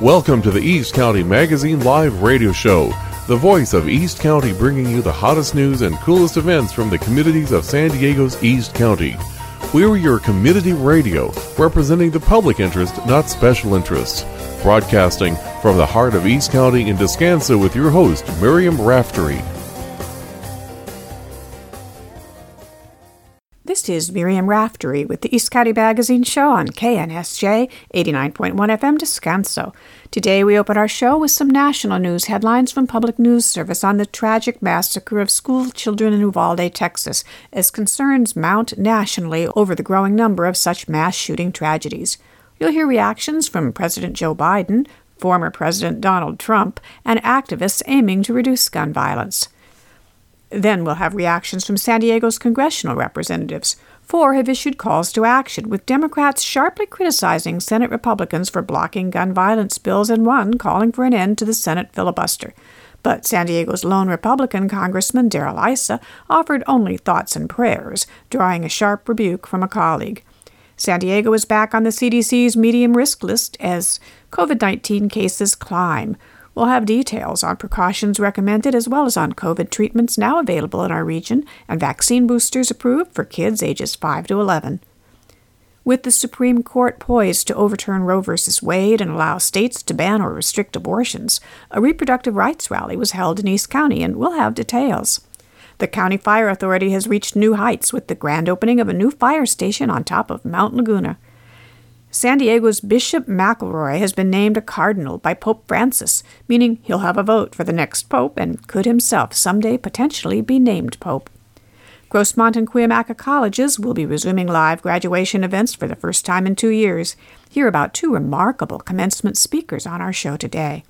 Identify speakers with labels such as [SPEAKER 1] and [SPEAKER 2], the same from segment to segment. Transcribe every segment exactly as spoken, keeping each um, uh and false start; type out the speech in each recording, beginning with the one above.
[SPEAKER 1] Welcome to the East County Magazine Live Radio Show, the voice of East County, bringing you the hottest news and coolest events from the communities of San Diego's East County. We're your community radio, representing the public interest, not special interests. Broadcasting from the heart of East County in Descanso with your host, Miriam Raftery.
[SPEAKER 2] This is Miriam Raftery with the East County Magazine Show on K N S J eighty-nine point one F M Descanso. Today we open our show with some national news headlines from Public News Service on the tragic massacre of school children in Uvalde, Texas, as concerns mount nationally over the growing number of such mass shooting tragedies. You'll hear reactions from President Joe Biden, former President Donald Trump, and activists aiming to reduce gun violence. Then we'll have reactions from San Diego's congressional representatives. Four have issued calls to action, with Democrats sharply criticizing Senate Republicans for blocking gun violence bills and one calling for an end to the Senate filibuster. But San Diego's lone Republican Congressman Darrell Issa offered only thoughts and prayers, drawing a sharp rebuke from a colleague. San Diego is back on the C D C's medium risk list as COVID nineteen cases climb. We'll have details on precautions recommended as well as on COVID treatments now available in our region and vaccine boosters approved for kids ages five to eleven. With the Supreme Court poised to overturn Roe v. Wade and allow states to ban or restrict abortions, a reproductive rights rally was held in East County, and we'll have details. The County Fire Authority has reached new heights with the grand opening of a new fire station on top of Mount Laguna. San Diego's Bishop McElroy has been named a cardinal by Pope Francis, meaning he'll have a vote for the next pope and could himself someday potentially be named pope. Grossmont and Cuyamaca colleges will be resuming live graduation events for the first time in two years. Hear about two remarkable commencement speakers on our show today.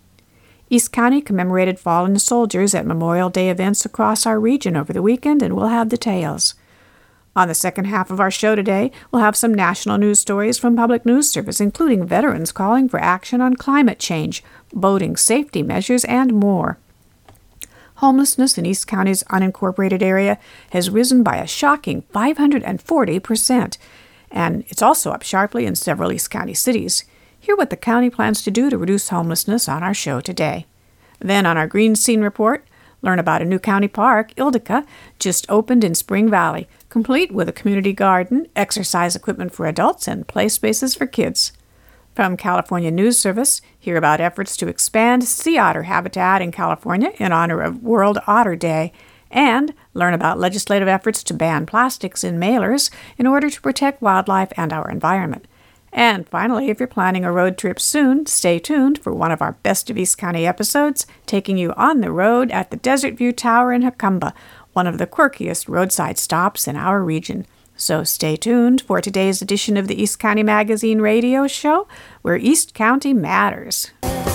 [SPEAKER 2] East County commemorated fallen soldiers at Memorial Day events across our region over the weekend, and we'll have details. On the second half of our show today, we'll have some national news stories from Public News Service, including veterans calling for action on climate change, boating safety measures, and more. Homelessness in East County's unincorporated area has risen by a shocking five hundred forty percent, and it's also up sharply in several East County cities. Hear what the county plans to do to reduce homelessness on our show today. Then on our Green Scene Report, learn about a new county park, Ildica, just opened in Spring Valley, complete with a community garden, exercise equipment for adults, and play spaces for kids. From California News Service, hear about efforts to expand sea otter habitat in California in honor of World Otter Day, and learn about legislative efforts to ban plastics in mailers in order to protect wildlife and our environment. And finally, if you're planning a road trip soon, stay tuned for one of our Best of East County episodes, taking you on the road at the Desert View Tower in Jacumba, one of the quirkiest roadside stops in our region. So stay tuned for today's edition of the East County Magazine Radio Show, where East County matters.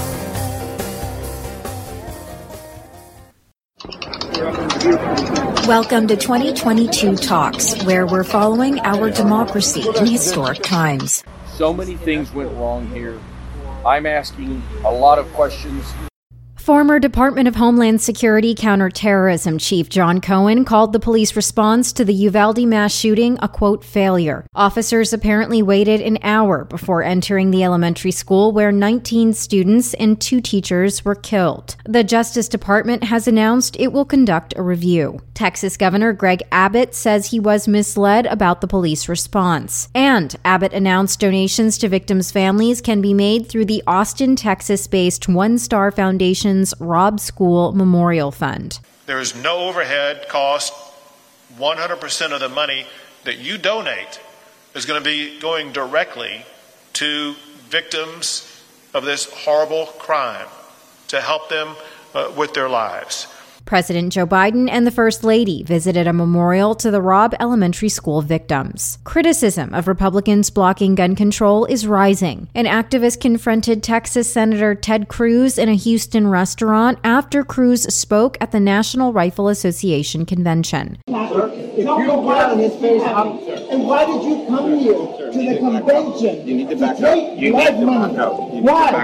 [SPEAKER 3] Welcome to twenty twenty-two Talks, where we're following our democracy in historic times.
[SPEAKER 4] So many things went wrong here. I'm asking a lot of questions.
[SPEAKER 5] Former Department of Homeland Security Counterterrorism Chief John Cohen called the police response to the Uvalde mass shooting a, quote, failure. Officers apparently waited an hour before entering the elementary school where nineteen students and two teachers were killed. The Justice Department has announced it will conduct a review. Texas Governor Greg Abbott says he was misled about the police response. And Abbott announced donations to victims' families can be made through the Austin, Texas-based One Star Foundation Robb School Memorial Fund.
[SPEAKER 6] There is no overhead cost. one hundred percent of the money that you donate is going to be going directly to victims of this horrible crime to help them uh, with their lives.
[SPEAKER 5] President Joe Biden and the First Lady visited a memorial to the Robb Elementary School victims. Criticism of Republicans blocking gun control is rising. An activist confronted Texas Senator Ted Cruz in a Houston restaurant after Cruz spoke at the National Rifle Association convention.
[SPEAKER 7] Sir, if you don't get out of his face, I'm, and why did you come here to the convention?
[SPEAKER 8] You need to back up. You need to back up.
[SPEAKER 7] Why?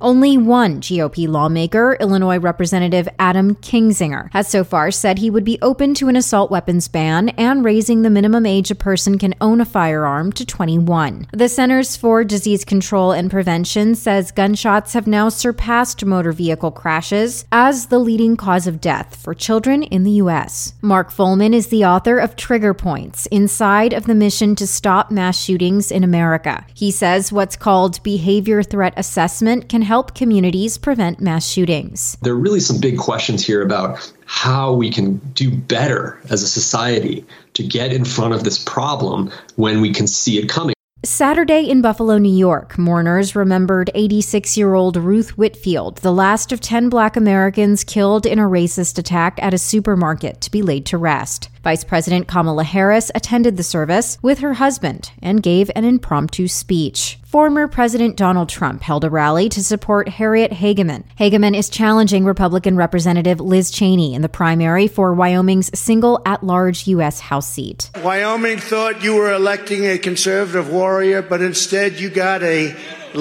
[SPEAKER 5] Only one G O P lawmaker, Illinois Representative Adam Kinzinger, has so far said he would be open to an assault weapons ban and raising the minimum age a person can own a firearm to twenty-one. The Centers for Disease Control and Prevention says gunshots have now surpassed motor vehicle crashes as the leading cause of death for children in the U S. Mark Fullman is the author of Trigger Points, Inside of the Mission to Stop Mass Shootings in America. He says what's called behavior threat assessment can help communities prevent mass shootings.
[SPEAKER 8] There are really some big questions here about how we can do better as a society to get in front of this problem when we can see it coming.
[SPEAKER 5] Saturday in Buffalo, New York, mourners remembered eighty-six-year-old Ruth Whitfield, the last of ten Black Americans killed in a racist attack at a supermarket, to be laid to rest. Vice President Kamala Harris attended the service with her husband and gave an impromptu speech. Former President Donald Trump held a rally to support Harriet Hageman. Hageman is challenging Republican Representative Liz Cheney in the primary for Wyoming's single at-large U S House seat.
[SPEAKER 9] Wyoming thought you were electing a conservative warrior, but instead you got a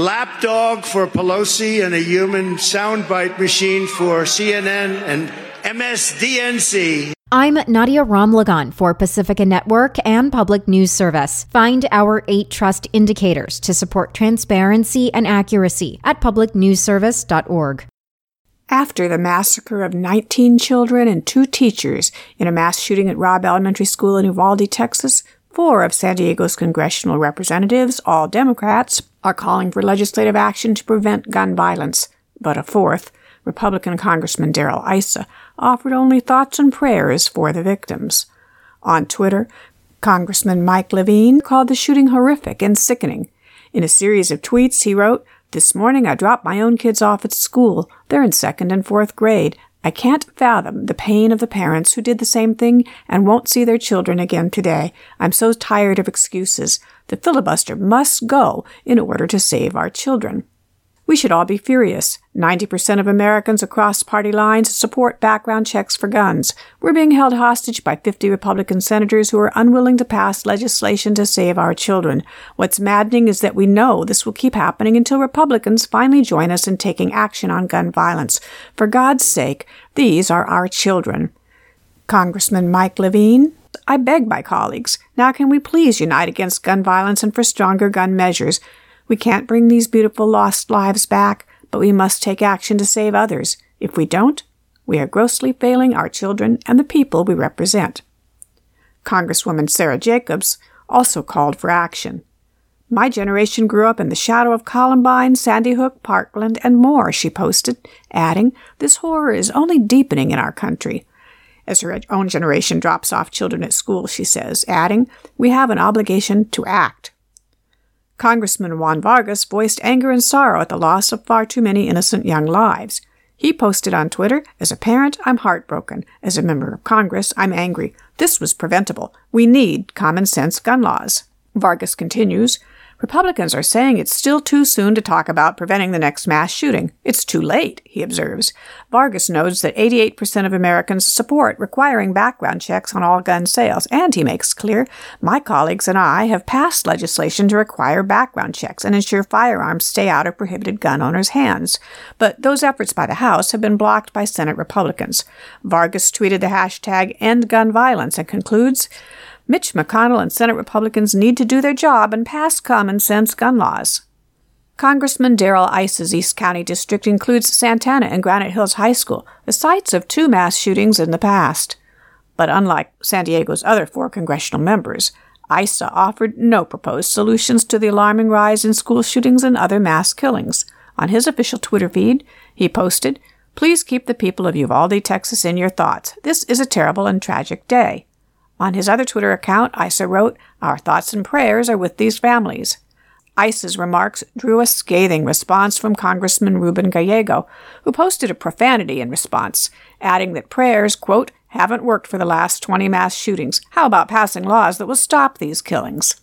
[SPEAKER 9] lapdog for Pelosi and a human soundbite machine for C N N and M S D N C.
[SPEAKER 5] I'm Nadia Ramlagan for Pacifica Network and Public News Service. Find our eight trust indicators to support transparency and accuracy at public news service dot org.
[SPEAKER 2] After the massacre of nineteen children and two teachers in a mass shooting at Robb Elementary School in Uvalde, Texas, four of San Diego's congressional representatives, all Democrats, are calling for legislative action to prevent gun violence. But a fourth, Republican Congressman Darrell Issa, offered only thoughts and prayers for the victims. On Twitter, Congressman Mike Levine called the shooting horrific and sickening. In a series of tweets, he wrote, "This morning I dropped my own kids off at school. They're in second and fourth grade. I can't fathom the pain of the parents who did the same thing and won't see their children again today. I'm so tired of excuses. The filibuster must go in order to save our children." We should all be furious. ninety percent of Americans across party lines support background checks for guns. We're being held hostage by fifty Republican senators who are unwilling to pass legislation to save our children. What's maddening is that we know this will keep happening until Republicans finally join us in taking action on gun violence. For God's sake, these are our children. Congressman Mike Levine, I beg my colleagues, now can we please unite against gun violence and for stronger gun measures? We can't bring these beautiful lost lives back, but we must take action to save others. If we don't, we are grossly failing our children and the people we represent. Congresswoman Sarah Jacobs also called for action. My generation grew up in the shadow of Columbine, Sandy Hook, Parkland, and more, she posted, adding, this horror is only deepening in our country. As her own generation drops off children at school, she says, adding, we have an obligation to act. Congressman Juan Vargas voiced anger and sorrow at the loss of far too many innocent young lives. He posted on Twitter, as a parent, I'm heartbroken. As a member of Congress, I'm angry. This was preventable. We need common sense gun laws. Vargas continues, Republicans are saying it's still too soon to talk about preventing the next mass shooting. It's too late, he observes. Vargas notes that eighty-eight percent of Americans support requiring background checks on all gun sales, and he makes clear, my colleagues and I have passed legislation to require background checks and ensure firearms stay out of prohibited gun owners' hands. But those efforts by the House have been blocked by Senate Republicans. Vargas tweeted the hashtag End Gun Violence and concludes, Mitch McConnell and Senate Republicans need to do their job and pass common-sense gun laws. Congressman Darrell Issa's East County district includes Santana and Granite Hills High School, the sites of two mass shootings in the past. But unlike San Diego's other four congressional members, Issa offered no proposed solutions to the alarming rise in school shootings and other mass killings. On his official Twitter feed, he posted, Please keep the people of Uvalde, Texas in your thoughts. This is a terrible and tragic day. On his other Twitter account, Issa wrote, Our thoughts and prayers are with these families. Issa's remarks drew a scathing response from Congressman Ruben Gallego, who posted a profanity in response, adding that prayers, quote, haven't worked for the last twenty mass shootings. How about passing laws that will stop these killings?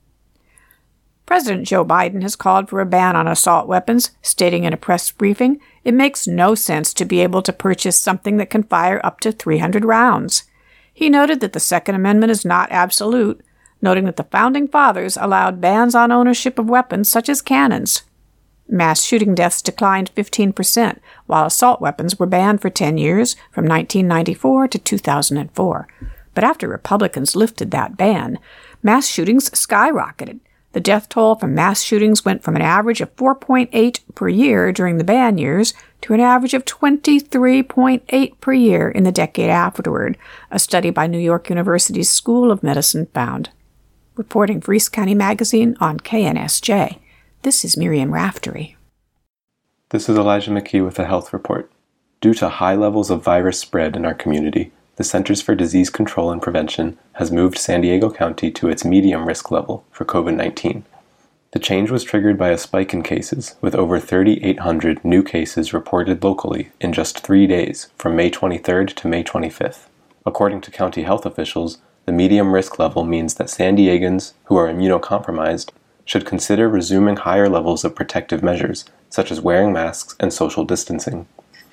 [SPEAKER 2] President Joe Biden has called for a ban on assault weapons, stating in a press briefing, it makes no sense to be able to purchase something that can fire up to three hundred rounds. He noted that the Second Amendment is not absolute, noting that the Founding Fathers allowed bans on ownership of weapons such as cannons. Mass shooting deaths declined fifteen percent, while assault weapons were banned for ten years, from nineteen ninety-four to two thousand four. But after Republicans lifted that ban, mass shootings skyrocketed. The death toll from mass shootings went from an average of four point eight per year during the ban years to an average of twenty-three point eight per year in the decade afterward, a study by New York University's School of Medicine found. Reporting for East County Magazine on K N S J, this is Miriam Raftery.
[SPEAKER 10] This is Elijah McKee with a health report. Due to high levels of virus spread in our community, the Centers for Disease Control and Prevention has moved San Diego County to its medium risk level for COVID nineteen. The change was triggered by a spike in cases, with over thirty-eight hundred new cases reported locally in just three days, from May twenty-third to May twenty-fifth. According to county health officials, the medium risk level means that San Diegans who are immunocompromised should consider resuming higher levels of protective measures, such as wearing masks and social distancing.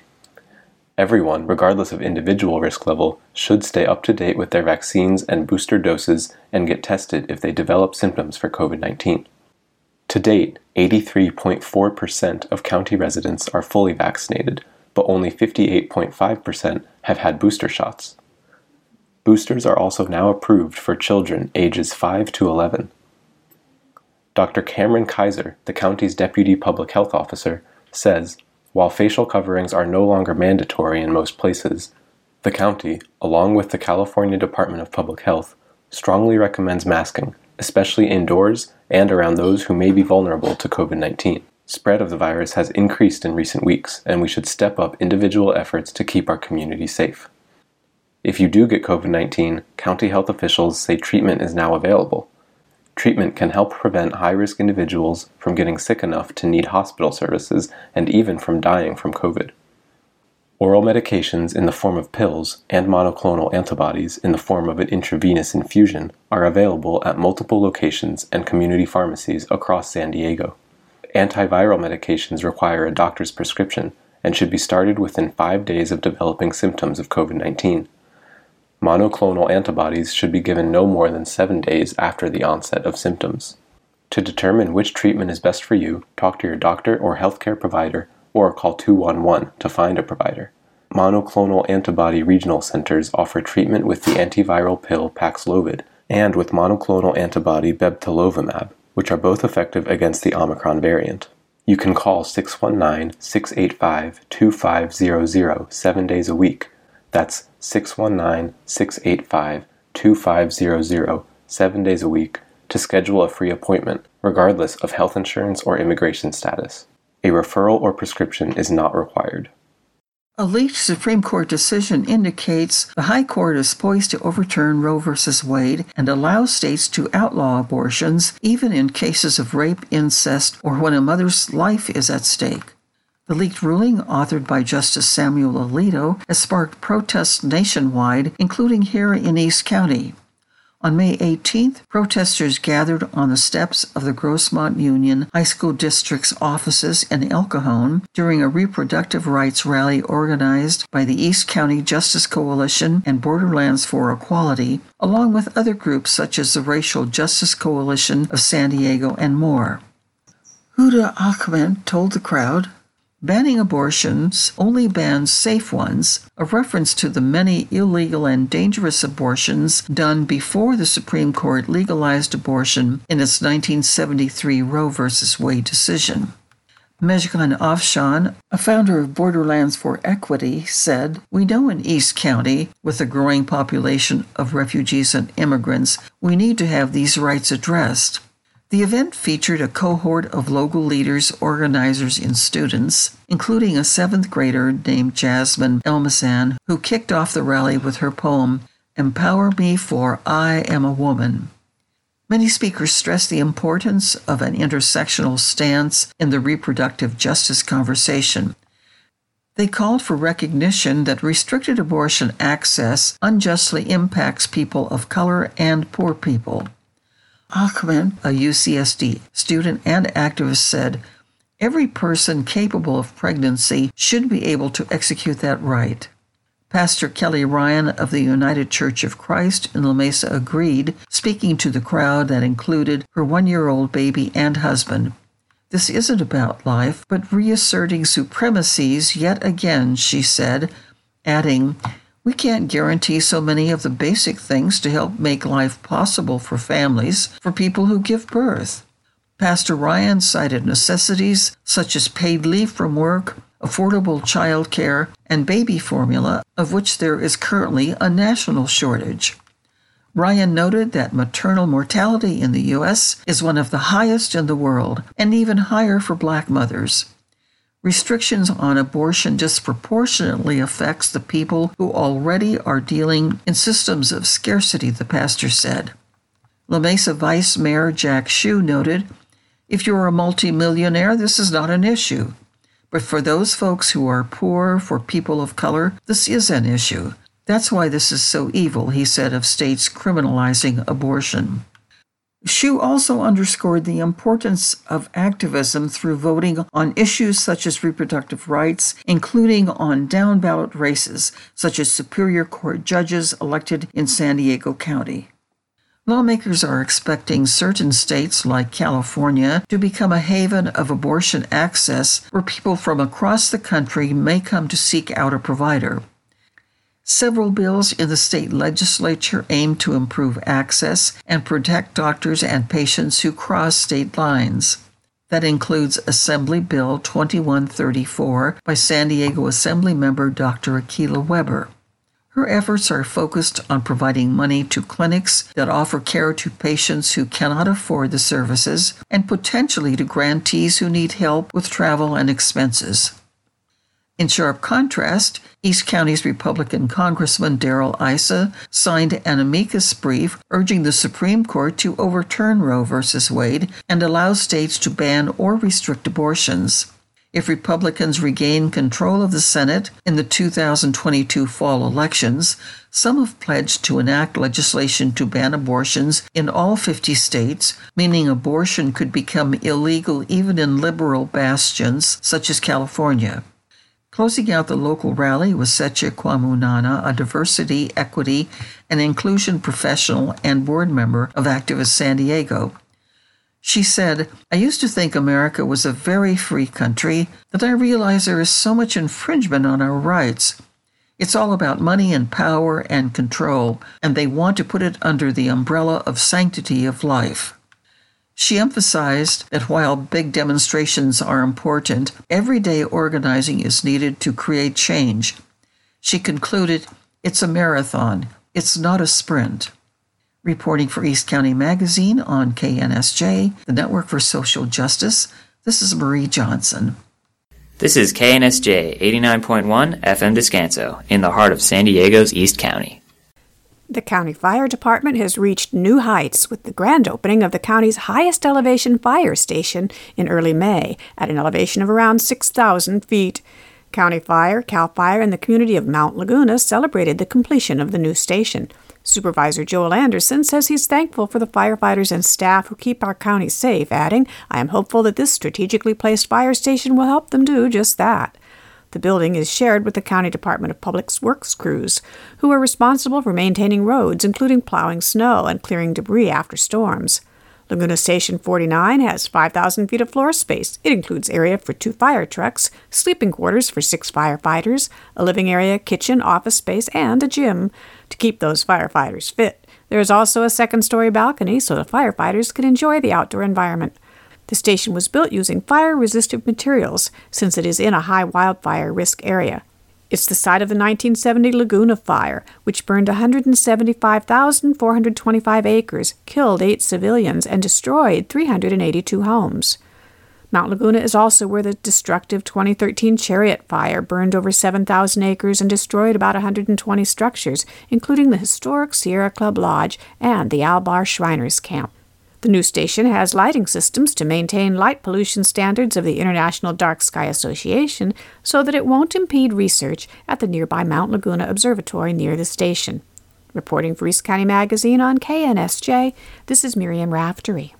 [SPEAKER 10] Everyone, regardless of individual risk level, should stay up to date with their vaccines and booster doses and get tested if they develop symptoms for COVID nineteen. To date, eighty-three point four percent of county residents are fully vaccinated, but only fifty-eight point five percent have had booster shots. Boosters are also now approved for children ages five to eleven. Doctor Cameron Kaiser, the county's deputy public health officer, says, while facial coverings are no longer mandatory in most places, the county, along with the California Department of Public Health, strongly recommends masking, especially indoors and around those who may be vulnerable to COVID nineteen. Spread of the virus has increased in recent weeks, and we should step up individual efforts to keep our community safe. If you do get COVID nineteen, county health officials say treatment is now available. Treatment can help prevent high-risk individuals from getting sick enough to need hospital services and even from dying from COVID. Oral medications in the form of pills and monoclonal antibodies in the form of an intravenous infusion are available at multiple locations and community pharmacies across San Diego. Antiviral medications require a doctor's prescription and should be started within five days of developing symptoms of COVID nineteen. Monoclonal antibodies should be given no more than seven days after the onset of symptoms. To determine which treatment is best for you, talk to your doctor or healthcare provider or call two one one to find a provider. Monoclonal antibody regional centers offer treatment with the antiviral pill Paxlovid and with monoclonal antibody bebtelovimab, which are both effective against the Omicron variant. You can call six one nine, six eight five, two five zero zero seven days a week. That's six one nine, six eight five, two five zero zero seven days a week to schedule a free appointment, regardless of health insurance or immigration status. A referral or prescription is not required.
[SPEAKER 11] A leaked Supreme Court decision indicates the High Court is poised to overturn Roe v. Wade and allow states to outlaw abortions even in cases of rape, incest, or when a mother's life is at stake. The leaked ruling, authored by Justice Samuel Alito, has sparked protests nationwide, including here in East County. On May eighteenth, protesters gathered on the steps of the Grossmont Union High School District's offices in El Cajon during a reproductive rights rally organized by the East County Justice Coalition and Borderlands for Equality, along with other groups such as the Racial Justice Coalition of San Diego and more. Huda Ahmed told the crowd, "Banning abortions only bans safe ones," a reference to the many illegal and dangerous abortions done before the Supreme Court legalized abortion in its nineteen seventy-three Roe v. Wade decision. Mejgan Afshan, a founder of Borderlands for Equity, said, "We know in East County, with a growing population of refugees and immigrants, we need to have these rights addressed." The event featured a cohort of local leaders, organizers, and students, including a seventh grader named Jasmine Elmazan, who kicked off the rally with her poem, "Empower Me for I Am a Woman." Many speakers stressed the importance of an intersectional stance in the reproductive justice conversation. They called for recognition that restricted abortion access unjustly impacts people of color and poor people. Ahmed, a U C S D student and activist, said, "Every person capable of pregnancy should be able to execute that right." Pastor Kelly Ryan of the United Church of Christ in La Mesa agreed, speaking to the crowd that included her one-year-old baby and husband. This isn't about life, but reasserting supremacies yet again, she said, adding, we can't guarantee so many of the basic things to help make life possible for families, for people who give birth. Pastor Ryan cited necessities such as paid leave from work, affordable child care, and baby formula, of which there is currently a national shortage. Ryan noted that maternal mortality in the U S is one of the highest in the world, and even higher for Black mothers. Restrictions on abortion disproportionately affects the people who already are dealing in systems of scarcity, the pastor said. La Mesa Vice Mayor Jack Hsu noted, if you're a multimillionaire, this is not an issue. But for those folks who are poor, for people of color, this is an issue. That's why this is so evil, he said, of states criminalizing abortion. Hsu also underscored the importance of activism through voting on issues such as reproductive rights, including on down-ballot races, such as Superior Court judges elected in San Diego County. Lawmakers are expecting certain states like California to become a haven of abortion access where people from across the country may come to seek out a provider. Several bills in the state legislature aim to improve access and protect doctors and patients who cross state lines. That includes Assembly Bill twenty-one thirty-four by San Diego Assemblymember Doctor Akilah Weber. Her efforts are focused on providing money to clinics that offer care to patients who cannot afford the services and potentially to grantees who need help with travel and expenses. In sharp contrast, East County's Republican Congressman Darrell Issa signed an amicus brief urging the Supreme Court to overturn Roe v. Wade and allow states to ban or restrict abortions. If Republicans regain control of the Senate in the two thousand twenty-two fall elections, some have pledged to enact legislation to ban abortions in all fifty states, meaning abortion could become illegal even in liberal bastions such as California. Closing out the local rally was Seche Kwamunana, a diversity, equity, and inclusion professional and board member of Activist San Diego. She said, I used to think America was a very free country, but I realize there is so much infringement on our rights. It's all about money and power and control, and they want to put it under the umbrella of sanctity of life. She emphasized that while big demonstrations are important, everyday organizing is needed to create change. She concluded, it's a marathon, it's not a sprint. Reporting for East County Magazine on K N S J, the Network for Social Justice, this is Marie Johnson.
[SPEAKER 12] This is K N S J eighty-nine point one F M Descanso, in the heart of San Diego's East County.
[SPEAKER 2] The county fire department has reached new heights with the grand opening of the county's highest elevation fire station in early May at an elevation of around six thousand feet. County Fire, CAL FIRE, and the community of Mount Laguna celebrated the completion of the new station. Supervisor Joel Anderson says he's thankful for the firefighters and staff who keep our county safe, adding, I am hopeful that this strategically placed fire station will help them do just that. The building is shared with the County Department of Public Works crews, who are responsible for maintaining roads, including plowing snow and clearing debris after storms. Laguna Station forty-nine has five thousand feet of floor space. It includes area for two fire trucks, sleeping quarters for six firefighters, a living area, kitchen, office space, and a gym to keep those firefighters fit. There is also a second-story balcony so the firefighters can enjoy the outdoor environment. The station was built using fire-resistant materials since it is in a high wildfire risk area. It's the site of the nineteen seventy Laguna Fire, which burned one hundred seventy-five thousand four hundred twenty-five acres, killed eight civilians, and destroyed three hundred eighty-two homes. Mount Laguna is also where the destructive twenty thirteen Chariot Fire burned over seven thousand acres and destroyed about one hundred twenty structures, including the historic Sierra Club Lodge and the Albar Shriners Camp. The new station has lighting systems to maintain light pollution standards of the International Dark Sky Association so that it won't impede research at the nearby Mount Laguna Observatory near the station. Reporting for East County Magazine on K N S J, this is Miriam Raftery.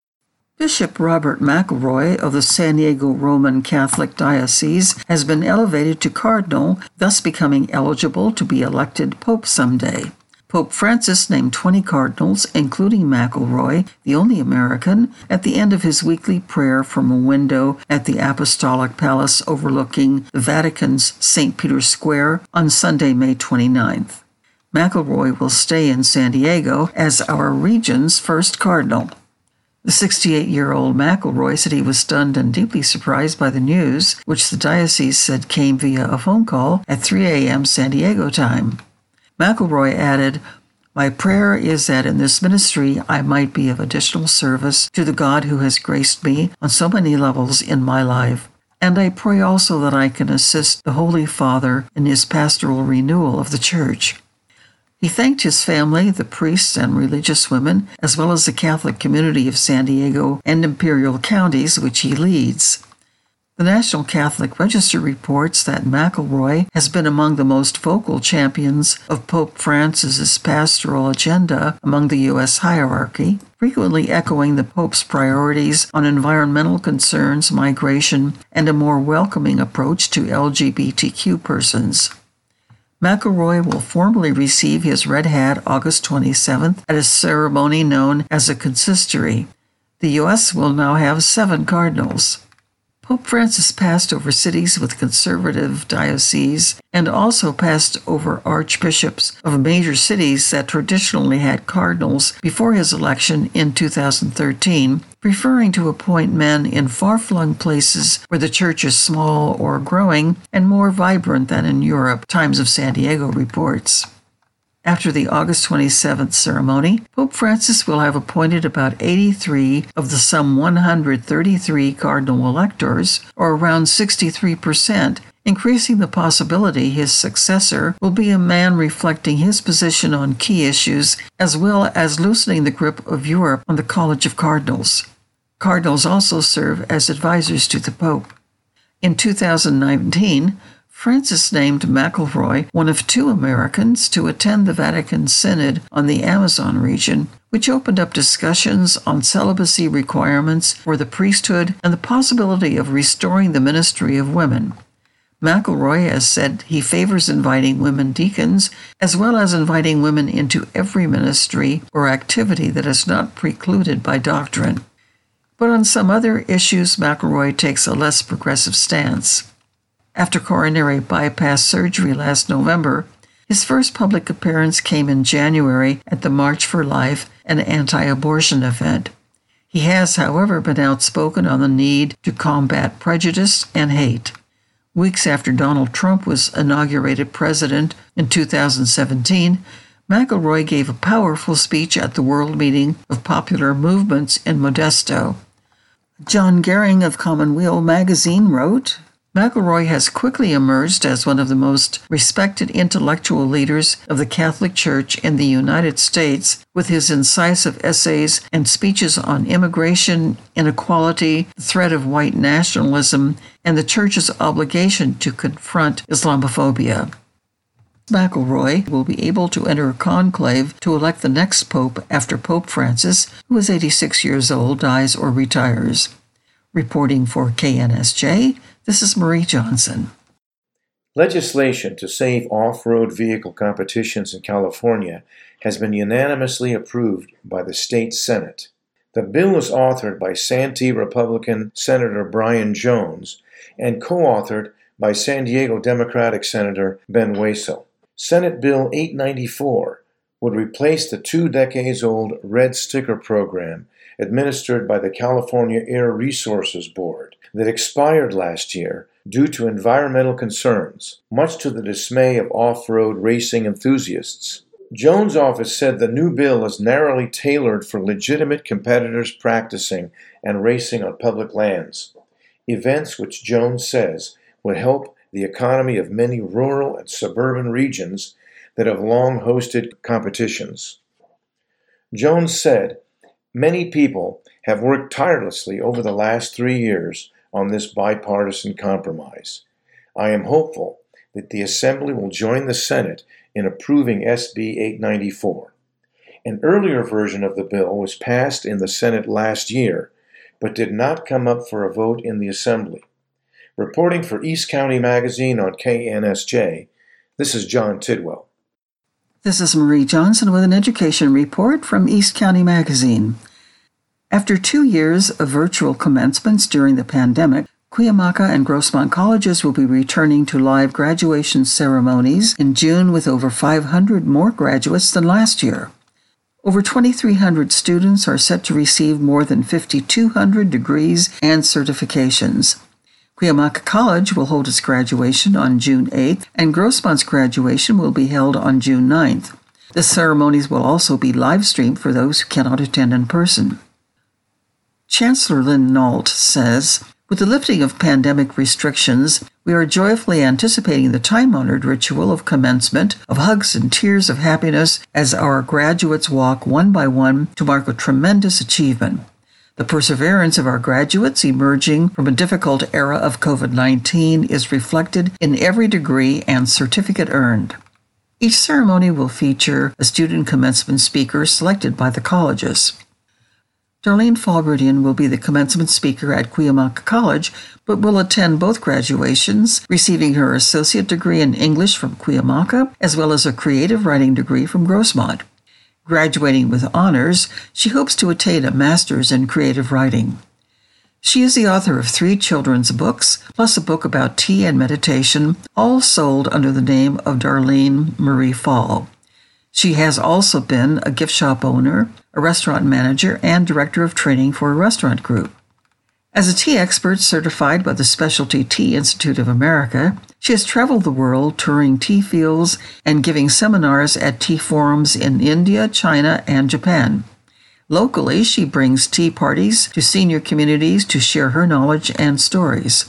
[SPEAKER 11] Bishop Robert McElroy of the San Diego Roman Catholic Diocese has been elevated to cardinal, thus becoming eligible to be elected pope someday. Pope Francis named twenty cardinals, including McElroy, the only American, at the end of his weekly prayer from a window at the Apostolic Palace overlooking the Vatican's Saint Peter's Square on Sunday, May twenty-ninth. McElroy will stay in San Diego as our region's first cardinal. The sixty-eight-year-old McElroy said he was stunned and deeply surprised by the news, which the diocese said came via a phone call at three a.m. San Diego time. McElroy added, "My prayer is that in this ministry I might be of additional service to the God who has graced me on so many levels in my life. And I pray also that I can assist the Holy Father in his pastoral renewal of the Church." He thanked his family, the priests and religious women, as well as the Catholic community of San Diego and Imperial counties, which he leads. The National Catholic Register reports that McElroy has been among the most vocal champions of Pope Francis's pastoral agenda among the U S hierarchy, frequently echoing the Pope's priorities on environmental concerns, migration, and a more welcoming approach to L G B T Q persons. McElroy will formally receive his red hat August twenty-seventh at a ceremony known as a consistory. The U S will now have seven cardinals. Pope Francis passed over cities with conservative dioceses and also passed over archbishops of major cities that traditionally had cardinals before his election in two thousand thirteen, preferring to appoint men in far-flung places where the church is small or growing and more vibrant than in Europe, Times of San Diego reports. After the August twenty-seventh ceremony, Pope Francis will have appointed about eighty-three of the some one hundred thirty-three cardinal electors, or around sixty-three percent, increasing the possibility his successor will be a man reflecting his position on key issues, as well as loosening the grip of Europe on the College of Cardinals. Cardinals also serve as advisors to the Pope. In two thousand nineteen, Francis named McElroy one of two Americans to attend the Vatican Synod on the Amazon region, which opened up discussions on celibacy requirements for the priesthood and the possibility of restoring the ministry of women. McElroy has said he favors inviting women deacons, as well as inviting women into every ministry or activity that is not precluded by doctrine. But on some other issues, McElroy takes a less progressive stance. After coronary bypass surgery last November, his first public appearance came in January at the March for Life, an anti-abortion event. He has, however, been outspoken on the need to combat prejudice and hate. Weeks after Donald Trump was inaugurated president in two thousand seventeen, McElroy gave a powerful speech at the World Meeting of Popular Movements in Modesto. John Gehring of Commonweal magazine wrote, McElroy has quickly emerged as one of the most respected intellectual leaders of the Catholic Church in the United States, with his incisive essays and speeches on immigration, inequality, the threat of white nationalism, and the Church's obligation to confront Islamophobia. McElroy will be able to enter a conclave to elect the next pope after Pope Francis, who is eighty-six years old, dies or retires. Reporting for K N S J, this is Marie Johnson.
[SPEAKER 13] Legislation to save off-road vehicle competitions in California has been unanimously approved by the state Senate. The bill is authored by Santee Republican Senator Brian Jones and co-authored by San Diego Democratic Senator Ben Wessel. Senate Bill eight ninety-four would replace the two decades old red sticker program administered by the California Air Resources Board that expired last year due to environmental concerns, much to the dismay of off-road racing enthusiasts. Jones' office said the new bill is narrowly tailored for legitimate competitors practicing and racing on public lands, events which Jones says would help the economy of many rural and suburban regions that have long hosted competitions. Jones said, "Many people have worked tirelessly over the last three years on this bipartisan compromise. I am hopeful that the Assembly will join the Senate in approving S B eight ninety-four. An earlier version of the bill was passed in the Senate last year, but did not come up for a vote in the Assembly." Reporting for East County Magazine on K N S J, this is John Tidwell.
[SPEAKER 11] This is Marie Johnson with an education report from East County Magazine. After two years of virtual commencements during the pandemic, Cuyamaca and Grossmont colleges will be returning to live graduation ceremonies in June with over five hundred more graduates than last year. Over twenty-three hundred students are set to receive more than five thousand two hundred degrees and certifications. Cuyamaca College will hold its graduation on June eighth, and Grossmont's graduation will be held on June ninth. The ceremonies will also be live-streamed for those who cannot attend in person. Chancellor Lynn Nault says, "With the lifting of pandemic restrictions, we are joyfully anticipating the time-honored ritual of commencement of hugs and tears of happiness as our graduates walk one by one to mark a tremendous achievement. The perseverance of our graduates emerging from a difficult era of covid nineteen is reflected in every degree and certificate earned." Each ceremony will feature a student commencement speaker selected by the colleges. Darlene Falberidian will be the commencement speaker at Cuyamaca College, but will attend both graduations, receiving her associate degree in English from Cuyamaca, as well as a creative writing degree from Grossmont. Graduating with honors, she hopes to attain a master's in creative writing. She is the author of three children's books, plus a book about tea and meditation, all sold under the name of Darlene Marie Fall. She has also been a gift shop owner, a restaurant manager, and director of training for a restaurant group. As a tea expert certified by the Specialty Tea Institute of America, she has traveled the world touring tea fields and giving seminars at tea forums in India, China, and Japan. Locally, she brings tea parties to senior communities to share her knowledge and stories.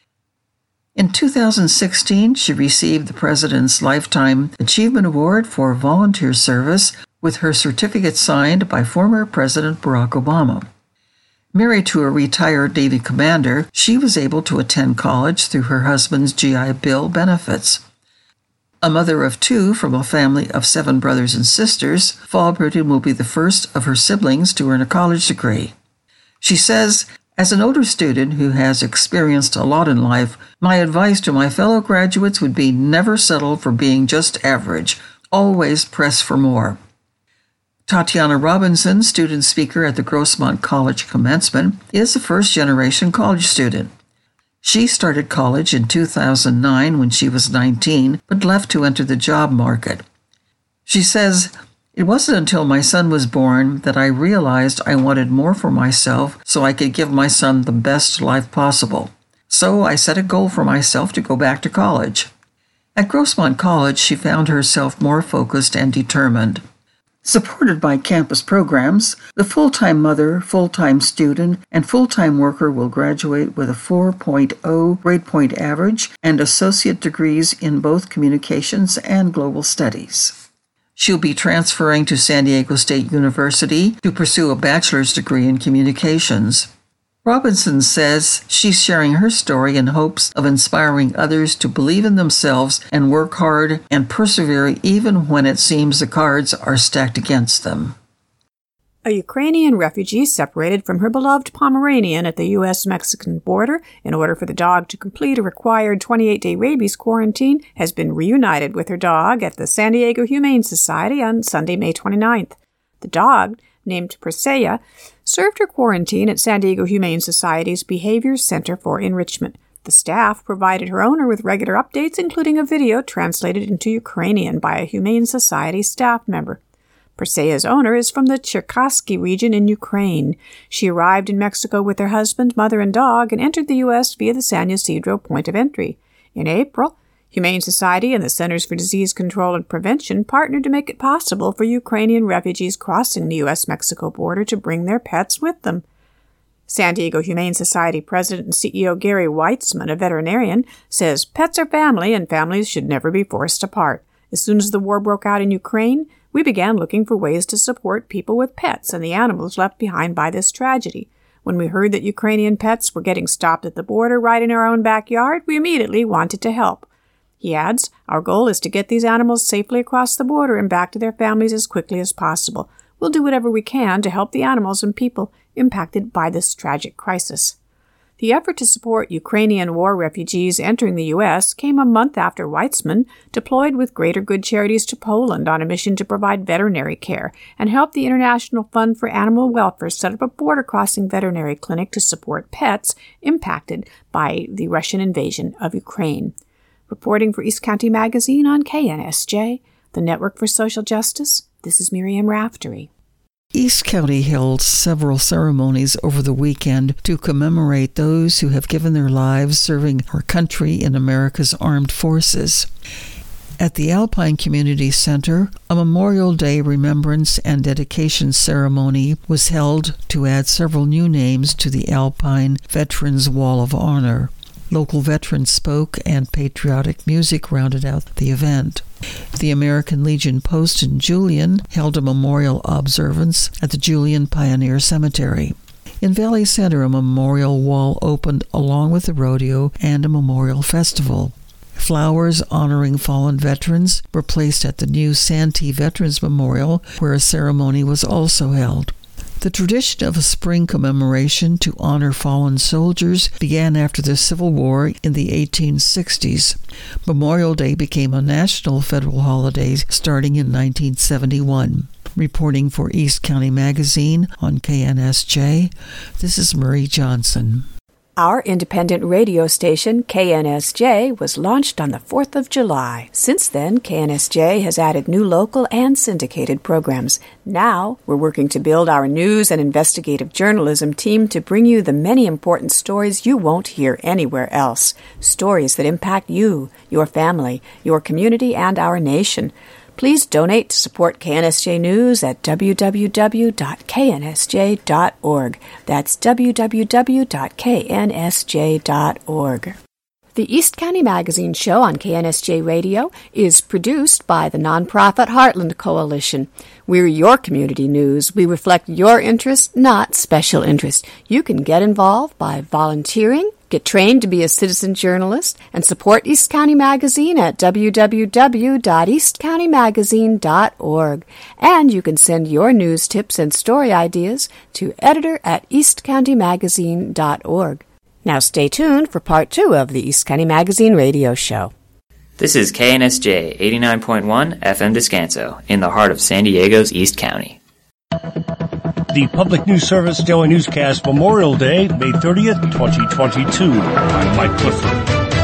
[SPEAKER 11] In two thousand sixteen, she received the President's Lifetime Achievement Award for volunteer service with her certificate signed by former President Barack Obama. Married to a retired Navy commander, she was able to attend college through her husband's G I Bill benefits. A mother of two from a family of seven brothers and sisters, Falberidian will be the first of her siblings to earn a college degree. She says, "As an older student who has experienced a lot in life, my advice to my fellow graduates would be never settle for being just average. Always press for more." Tatiana Robinson, student speaker at the Grossmont College commencement, is a first-generation college student. She started college in two thousand nine when she was nineteen, but left to enter the job market. She says, "It wasn't until my son was born that I realized I wanted more for myself so I could give my son the best life possible. So I set a goal for myself to go back to college." At Grossmont College, she found herself more focused and determined. Supported by campus programs, the full-time mother, full-time student, and full-time worker will graduate with a four point oh grade point average and associate degrees in both communications and global studies. She'll be transferring to San Diego State University to pursue a bachelor's degree in communications. Robinson says she's sharing her story in hopes of inspiring others to believe in themselves and work hard and persevere even when it seems the cards are stacked against them.
[SPEAKER 2] A Ukrainian refugee separated from her beloved Pomeranian at the U S Mexican border in order for the dog to complete a required twenty-eight day rabies quarantine has been reunited with her dog at the San Diego Humane Society on Sunday, May twenty-ninth. The dog, named Persea, served her quarantine at San Diego Humane Society's Behavior Center for Enrichment. The staff provided her owner with regular updates, including a video translated into Ukrainian by a Humane Society staff member. Persea's owner is from the Cherkasy region in Ukraine. She arrived in Mexico with her husband, mother, and dog and entered the U S via the San Ysidro point of entry. In April, Humane Society and the Centers for Disease Control and Prevention partnered to make it possible for Ukrainian refugees crossing the U S Mexico border to bring their pets with them. San Diego Humane Society President and C E O Gary Weitzman, a veterinarian, says pets are family and families should never be forced apart. As soon as the war broke out in Ukraine, we began looking for ways to support people with pets and the animals left behind by this tragedy. When we heard that Ukrainian pets were getting stopped at the border right in our own backyard, we immediately wanted to help. He adds, "Our goal is to get these animals safely across the border and back to their families as quickly as possible. We'll do whatever we can to help the animals and people impacted by this tragic crisis." The effort to support Ukrainian war refugees entering the U S came a month after Weitzman deployed with Greater Good Charities to Poland on a mission to provide veterinary care and help the International Fund for Animal Welfare set up a border-crossing veterinary clinic to support pets impacted by the Russian invasion of Ukraine. Reporting for East County Magazine on K N S J, the Network for Social Justice, this is Miriam Raftery.
[SPEAKER 11] East County held several ceremonies over the weekend to commemorate those who have given their lives serving our country in America's armed forces. At the Alpine Community Center, a Memorial Day remembrance and dedication ceremony was held to add several new names to the Alpine Veterans Wall of Honor. Local veterans spoke and patriotic music rounded out the event. The American Legion Post in Julian held a memorial observance at the Julian Pioneer Cemetery. In Valley Center, a memorial wall opened along with a rodeo and a memorial festival. Flowers honoring fallen veterans were placed at the new Santee Veterans Memorial, where a ceremony was also held. The tradition of a spring commemoration to honor fallen soldiers began after the Civil War in the eighteen sixties. Memorial Day became a national federal holiday starting in nineteen seventy-one. Reporting for East County Magazine on K N S J, this is Murray Johnson.
[SPEAKER 2] Our independent radio station, K N S J, was launched on the fourth of July. Since then, K N S J has added new local and syndicated programs. Now, we're working to build our news and investigative journalism team to bring you the many important stories you won't hear anywhere else. Stories that impact you, your family, your community, and our nation. Please donate to support K N S J News at w w w dot k n s j dot org. That's w w w dot k n s j dot org. The East County Magazine show on K N S J Radio is produced by the nonprofit Heartland Coalition. We're your community news. We reflect your interests, not special interests. You can get involved by volunteering, get trained to be a citizen journalist, and support East County Magazine at w w w dot east county magazine dot org. And you can send your news tips and story ideas to editor at east county magazine dot org. Now stay tuned for part two of the East County Magazine radio show.
[SPEAKER 12] This is K N S J eighty-nine point one F M Descanso, in the heart of San Diego's East County.
[SPEAKER 14] The Public News Service Daily Newscast Memorial Day, May thirtieth, twenty twenty-two. I'm Mike Clifford.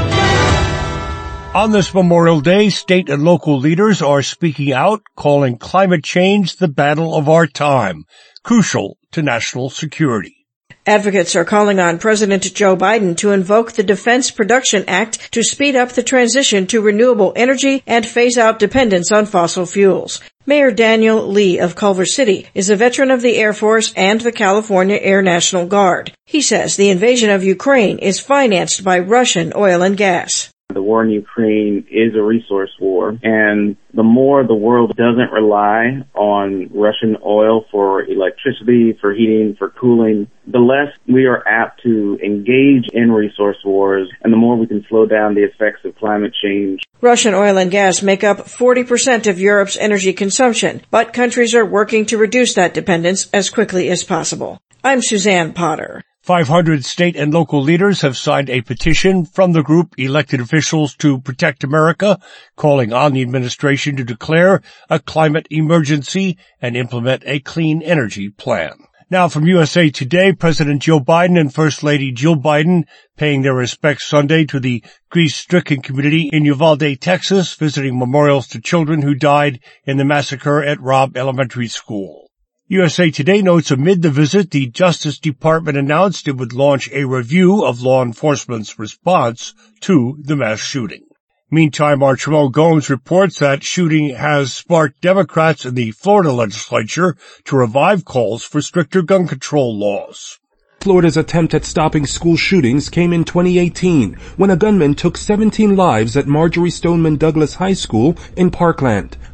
[SPEAKER 14] On this Memorial Day, state and local leaders are speaking out, calling climate change the battle of our time, crucial to national security.
[SPEAKER 15] Advocates are calling on President Joe Biden to invoke the Defense Production Act to speed up the transition to renewable energy and phase out dependence on fossil fuels. Mayor Daniel Lee of Culver City is a veteran of the Air Force and the California Air National Guard. He says the invasion of Ukraine is financed by Russian oil and gas.
[SPEAKER 16] The war in Ukraine is a resource war, and the more the world doesn't rely on Russian oil for electricity, for heating, for cooling, the less we are apt to engage in resource wars, and the more we can slow down the effects of climate change.
[SPEAKER 15] Russian oil and gas make up forty percent of Europe's energy consumption, but countries are working to reduce that dependence as quickly as possible. I'm Suzanne Potter.
[SPEAKER 14] five hundred state and local leaders have signed a petition from the group Elected Officials to Protect America, calling on the administration to declare a climate emergency and implement a clean energy plan. Now from U S A Today, President Joe Biden and First Lady Jill Biden paying their respects Sunday to the grief-stricken community in Uvalde, Texas, visiting memorials to children who died in the massacre at Robb Elementary School. U S A Today notes amid the visit, the Justice Department announced it would launch a review of law enforcement's response to the mass shooting. Meantime, Archibald Gomes reports that shooting has sparked Democrats in the Florida legislature to revive calls for stricter gun control laws.
[SPEAKER 17] Florida's attempt at stopping school shootings came in twenty eighteen, when a gunman took seventeen lives at Marjorie Stoneman Douglas High School in Parkland.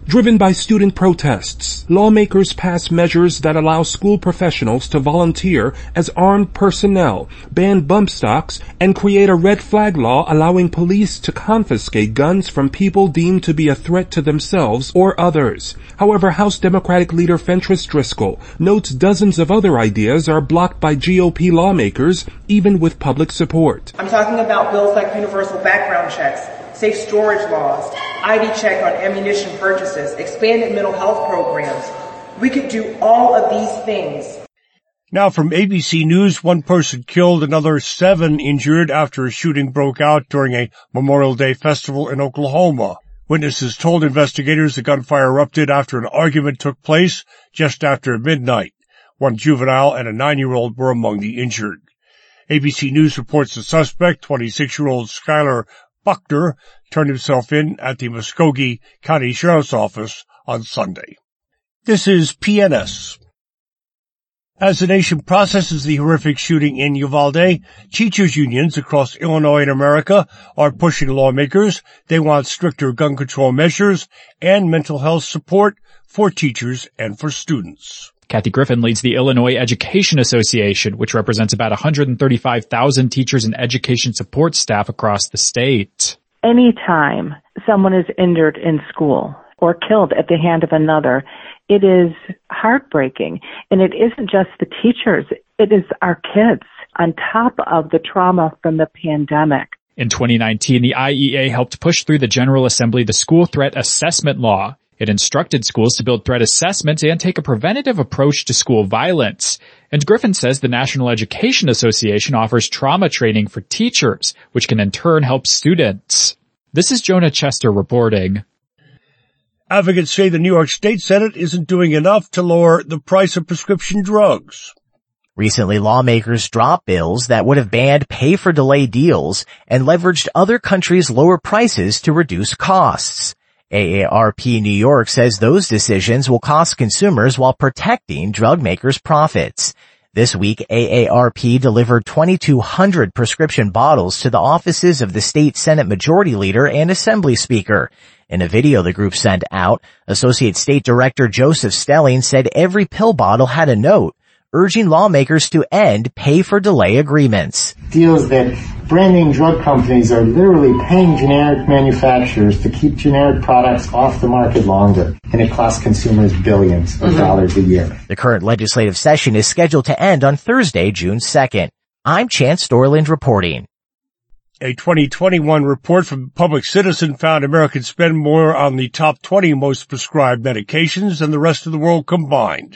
[SPEAKER 17] Driven by student protests, lawmakers passed measures that allow school professionals to volunteer as armed personnel, ban bump stocks, and create a red flag law allowing police to confiscate guns from people deemed to be a threat to themselves or others. However, House Democratic leader Fentrice Driscoll notes dozens of other ideas are blocked by G O P lawmakers, even with public support.
[SPEAKER 18] I'm talking about bills like universal background checks, safe storage laws, I D check on ammunition purchases, expanded mental health programs. We could do all of these things.
[SPEAKER 14] Now from A B C News, one person killed, another seven injured after a shooting broke out during a Memorial Day festival in Oklahoma. Witnesses told investigators the gunfire erupted after an argument took place just after midnight. One juvenile and a nine-year-old were among the injured. A B C News reports the suspect, twenty-six-year-old Skylar Buckner, turned himself in at the Muskogee County Sheriff's Office on Sunday. This is P N S. As the nation processes the horrific shooting in Uvalde, teachers' unions across Illinois and America are pushing lawmakers. They want stricter gun control measures and mental health support for teachers and for students.
[SPEAKER 19] Kathy Griffin leads the Illinois Education Association, which represents about one hundred thirty-five thousand teachers and education support staff across the state.
[SPEAKER 20] Anytime someone is injured in school or killed at the hand of another, it is heartbreaking. And it isn't just the teachers, it is our kids on top of the trauma from the pandemic.
[SPEAKER 19] In twenty nineteen, the I E A helped push through the General Assembly the School Threat Assessment Law. It instructed schools to build threat assessments and take a preventative approach to school violence. And Griffin says the National Education Association offers trauma training for teachers, which can in turn help students. This is Jonah Chester reporting.
[SPEAKER 14] Advocates say the New York State Senate isn't doing enough to lower the price of prescription drugs.
[SPEAKER 21] Recently, lawmakers dropped bills that would have banned pay-for-delay deals and leveraged other countries' lower prices to reduce costs. A A R P New York says those decisions will cost consumers while protecting drug makers' profits. This week, A A R P delivered twenty-two hundred prescription bottles to the offices of the state Senate Majority Leader and Assembly Speaker. In a video the group sent out, Associate State Director Joseph Stelling said every pill bottle had a note urging lawmakers to end pay-for-delay agreements.
[SPEAKER 22] Deals that brand-name drug companies are literally paying generic manufacturers to keep generic products off the market longer, and it costs consumers billions of mm-hmm. dollars a year.
[SPEAKER 21] The current legislative session is scheduled to end on Thursday, June second. I'm Chance Dorland reporting.
[SPEAKER 14] A twenty twenty-one report from Public Citizen found Americans spend more on the top twenty most prescribed medications than the rest of the world combined.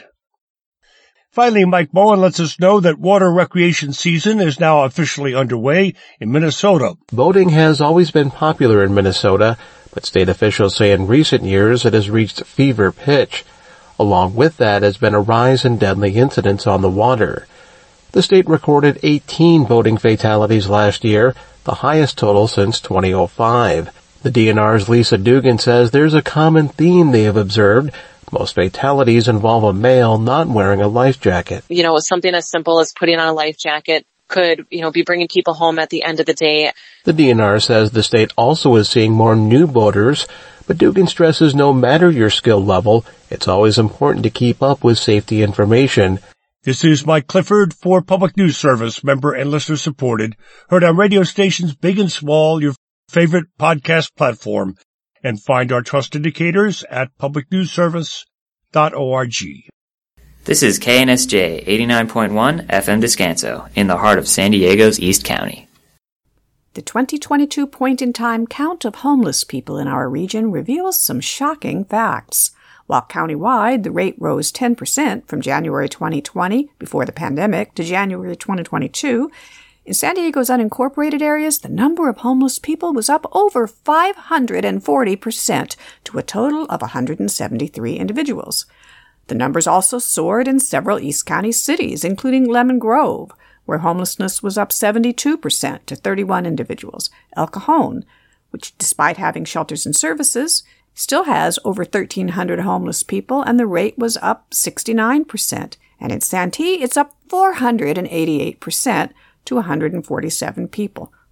[SPEAKER 14] Finally, Mike Bowen lets us know that water recreation season is now officially underway in Minnesota.
[SPEAKER 23] Boating has always been popular in Minnesota, but state officials say in recent years it has reached fever pitch. Along with that has been a rise in deadly incidents on the water. The state recorded eighteen boating fatalities last year, the highest total since two thousand five. The D N R's Lisa Dugan says there's a common theme they have observed. Most fatalities involve a male not wearing a life jacket.
[SPEAKER 24] You know, something as simple as putting on a life jacket could, you know, be bringing people home at the end of the day.
[SPEAKER 23] The D N R says the state also is seeing more new boaters, but Dugan stresses no matter your skill level, it's always important to keep up with safety information.
[SPEAKER 14] This is Mike Clifford for Public News Service, member and listener supported, heard on radio stations big and small, your favorite podcast platform, and find our trust indicators at public news service dot org.
[SPEAKER 12] This is K N S J eighty-nine point one F M Descanso, in the heart of San Diego's East County.
[SPEAKER 2] The twenty twenty-two point-in-time count of homeless people in our region reveals some shocking facts. While countywide, the rate rose ten percent from January twenty twenty, before the pandemic, to January twenty twenty-two, in San Diego's unincorporated areas, the number of homeless people was up over five hundred forty percent to a total of one hundred seventy-three individuals. The numbers also soared in several East County cities, including Lemon Grove, where homelessness was up seventy-two percent to thirty-one individuals. El Cajon, which, despite having shelters and services, still has over thirteen hundred homeless people, and the rate was up sixty-nine percent. And in Santee, it's up four hundred eighty-eight percent to one hundred forty-seven people.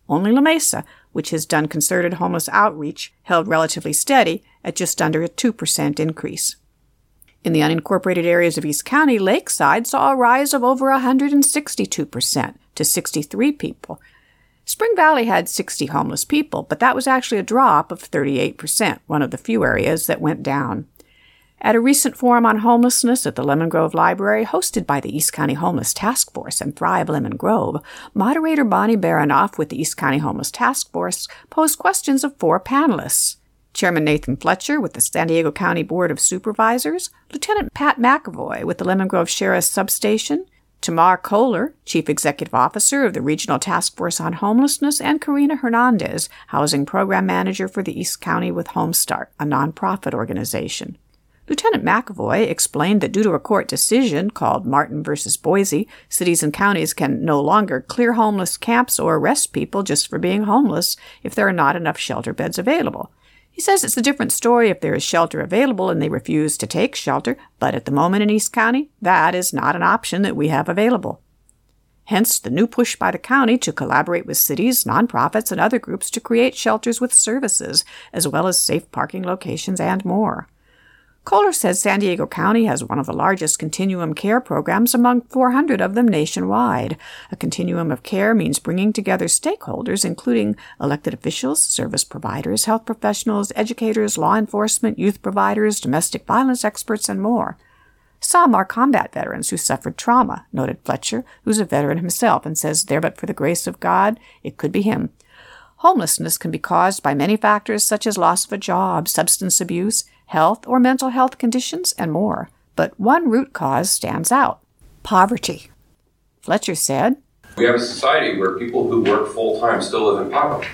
[SPEAKER 2] Only La Mesa, which has done concerted homeless outreach, held relatively steady at just under a two percent increase. In the unincorporated areas of East County, Lakeside saw a rise of over one hundred sixty-two percent to sixty-three people. Spring Valley had sixty homeless people, but that was actually a drop of thirty-eight percent, one of the few areas that went down. At a recent forum on homelessness at the Lemon Grove Library, hosted by the East County Homeless Task Force and Thrive Lemon Grove, moderator Bonnie Baranoff with the East County Homeless Task Force posed questions of four panelists. Chairman Nathan Fletcher with the San Diego County Board of Supervisors, Lieutenant Pat McAvoy with the Lemon Grove Sheriff's Substation, Tamar Kohler, Chief Executive Officer of the Regional Task Force on Homelessness, and Karina Hernandez, Housing Program Manager for the East County with HomeStart, a nonprofit organization. Lieutenant McAvoy explained that due to a court decision called Martin versus Boise, cities and counties can no longer clear homeless camps or arrest people just for being homeless if there are not enough shelter beds available. He says it's a different story if there is shelter available and they refuse to take shelter, but at the moment in East County, that is not an option that we have available. Hence, the new push by the county to collaborate with cities, nonprofits, and other groups to create shelters with services, as well as safe parking locations and more. Kohler says San Diego County has one of the largest continuum care programs among four hundred of them nationwide. A continuum of care means bringing together stakeholders, including elected officials, service providers, health professionals, educators, law enforcement, youth providers, domestic violence experts, and more. Some are combat veterans who suffered trauma, noted Fletcher, who's a veteran himself and says there but for the grace of God, it could be him. Homelessness can be caused by many factors such as loss of a job, substance abuse, health or mental health conditions, and more. But one root cause stands out: poverty. Fletcher said,
[SPEAKER 1] "We have a society where people who work full-time still live in poverty.